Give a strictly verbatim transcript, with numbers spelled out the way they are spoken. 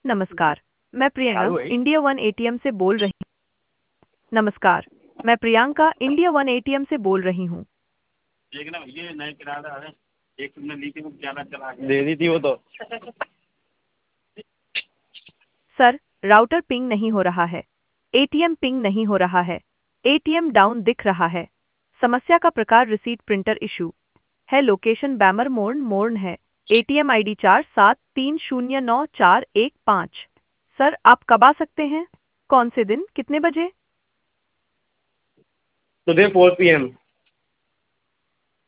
नमस्कार, मैं प्रियंका चालू है इंडिया वन एटीएम से बोल रही नमस्कार, मैं प्रियंका इंडिया वन एटीएम से बोल रही हूँ। देखना ये नए किराया है। एक तुमने ली थी वो ज्यादा चला गया। दे दी थी वो तो। सर, राउटर पिंग नहीं हो रहा है। एटीएम पिंग नहीं हो रहा है। एटीएम डाउन दिख रहा है। समस्या का प्रकार रिसीट प्रिंटर इशू है। लोकेशन बैमर मोर्न मोर्न है। एटीएम आईडी चार सात तीन शून्य नौ चार एक पाँच। सर, आप कब आ सकते हैं? कौन से दिन, कितने बजे? Today four P M